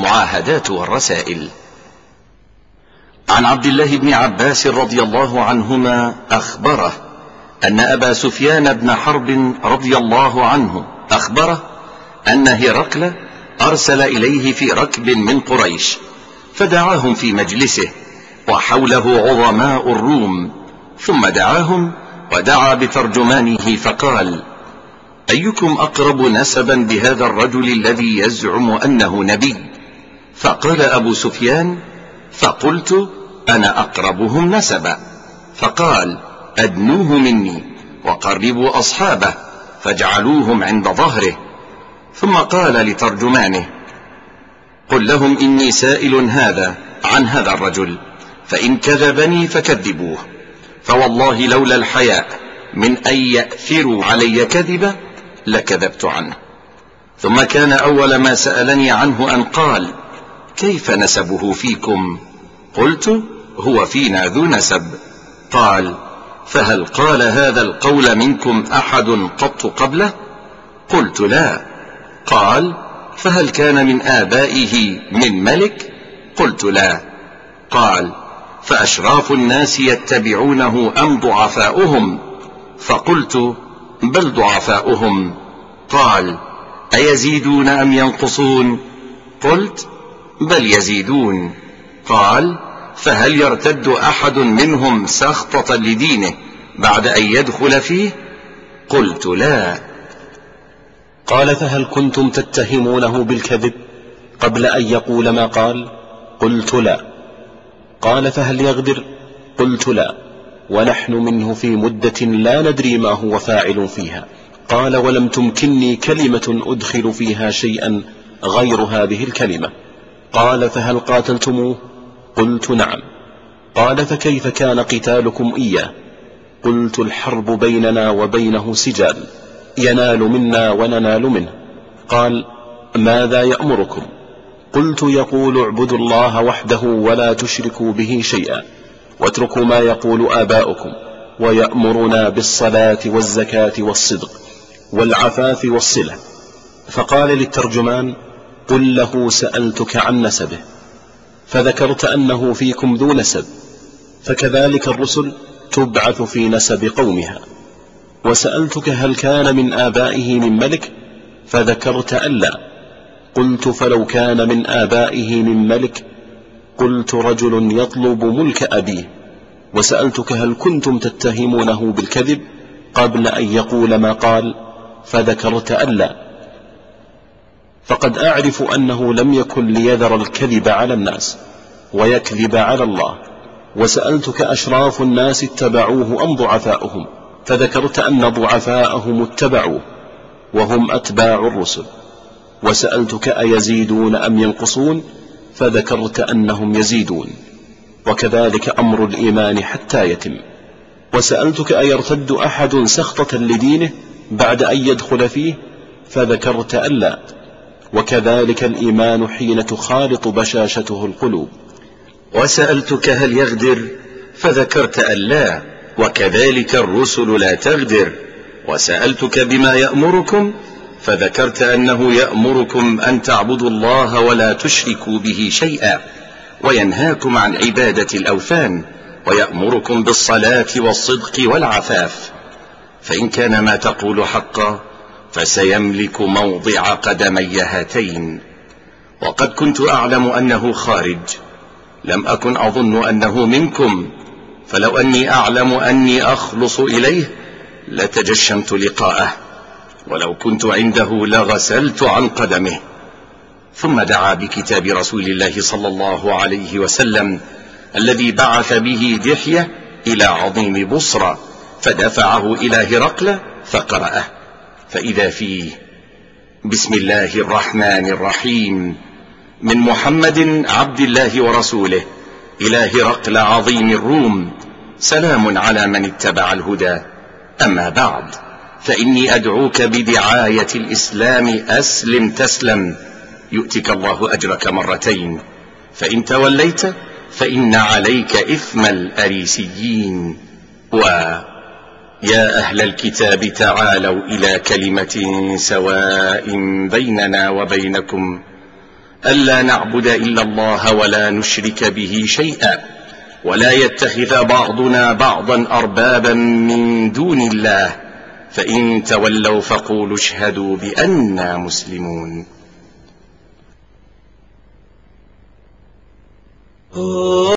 المعاهدات والرسائل. عن عبد الله بن عباس رضي الله عنهما أخبره أن أبا سفيان بن حرب رضي الله عنه أخبره أن هرقل أرسل إليه في ركب من قريش فدعاهم في مجلسه وحوله عظماء الروم، ثم دعاهم ودعا بترجمانه فقال: أيكم أقرب نسبا بهذا الرجل الذي يزعم أنه نبي؟ فقال أبو سفيان: فقلت: أنا أقربهم نسبا. فقال: أدنوه مني وقربوا أصحابه فاجعلوهم عند ظهره. ثم قال لترجمانه: قل لهم إني سائل هذا عن هذا الرجل، فإن كذبني فكذبوه، فوالله لولا الحياء من أن يأثروا علي كذبا لكذبت عنه. ثم كان أول ما سألني عنه أن قال: كيف نسبه فيكم؟ قلت: هو فينا ذو نسب. قال: فهل قال هذا القول منكم أحد قط قبله؟ قلت: لا. قال: فهل كان من آبائه من ملك؟ قلت: لا. قال: فأشراف الناس يتبعونه أم ضعفاؤهم؟ فقلت: بل ضعفاؤهم. قال: أيزيدون أم ينقصون؟ قلت: بل يزيدون. قال: فهل يرتد أحد منهم سخطة لدينه بعد أن يدخل فيه؟ قلت: لا. قال: فهل كنتم تتهمونه بالكذب قبل أن يقول ما قال؟ قلت: لا. قال: فهل يغدر؟ قلت: لا، ونحن منه في مدة لا ندري ما هو فاعل فيها. قال: ولم تمكنني كلمة أدخل فيها شيئا غير هذه الكلمة. قال: فهل قاتلتموه؟ قلت: نعم. قال: فكيف كان قتالكم إياه؟ قلت: الحرب بيننا وبينه سجال، ينال منا وننال منه. قال: ماذا يأمركم؟ قلت: يقول: اعبدوا الله وحده ولا تشركوا به شيئا، واتركوا ما يقول آباؤكم، ويأمرنا بالصلاة والزكاة والصدق والعفاف والصلة. فقال للترجمان: قل له سألتك عن نسبه فذكرت أنه فيكم ذو نسب، فكذلك الرسل تبعث في نسب قومها. وسألتك هل كان من آبائه من ملك؟ فذكرت ألا. قلت: فلو كان من آبائه من ملك؟ قلت: رجل يطلب ملك أبيه. وسألتك هل كنتم تتهمونه بالكذب قبل أن يقول ما قال؟ فذكرت ألا. فقد أعرف أنه لم يكن ليذر الكذب على الناس ويكذب على الله. وسألتك أشراف الناس اتبعوه أم ضعفاؤهم؟ فذكرت أن ضعفاءهم اتبعوه وهم أتباع الرسل. وسألتك أيزيدون أم ينقصون؟ فذكرت أنهم يزيدون، وكذلك أمر الإيمان حتى يتم. وسألتك أيرتد أحد سخطة لدينه بعد أن يدخل فيه؟ فذكرت ألا، وكذلك الإيمان حين تخالط بشاشته القلوب. وسألتك هل يغدر؟ فذكرت ألا، وكذلك الرسل لا تغدر. وسألتك بما يأمركم؟ فذكرت أنه يأمركم أن تعبدوا الله ولا تشركوا به شيئا، وينهاكم عن عبادة الأوثان، ويأمركم بالصلاة والصدق والعفاف. فإن كان ما تقول حقا فسيملك موضع قدمي هاتين. وقد كنت أعلم أنه خارج، لم أكن أظن أنه منكم، فلو أني أعلم أني أخلص إليه لتجشمت لقاءه، ولو كنت عنده لغسلت عن قدمه. ثم دعا بكتاب رسول الله صلى الله عليه وسلم الذي بعث به دحية إلى عظيم بصرى، فدفعه إلى هرقل فقرأه، فإذا فيه: بسم الله الرحمن الرحيم، من محمد عبد الله ورسوله إلى هرقل عظيم الروم، سلام على من اتبع الهدى. أما بعد، فإني أدعوك بدعاية الإسلام أسلم تسلم، يؤتك الله أجرك مرتين، فإن توليت فإن عليك إثم الأريسيين. ويا أهل الكتاب تعالوا إلى كلمة سواء بيننا وبينكم ألا نعبد إلا الله ولا نشرك به شيئا، ولا يتخذ بعضنا بعضا أربابا من دون الله، فإن تولوا فقولوا اشهدوا بأننا مسلمون.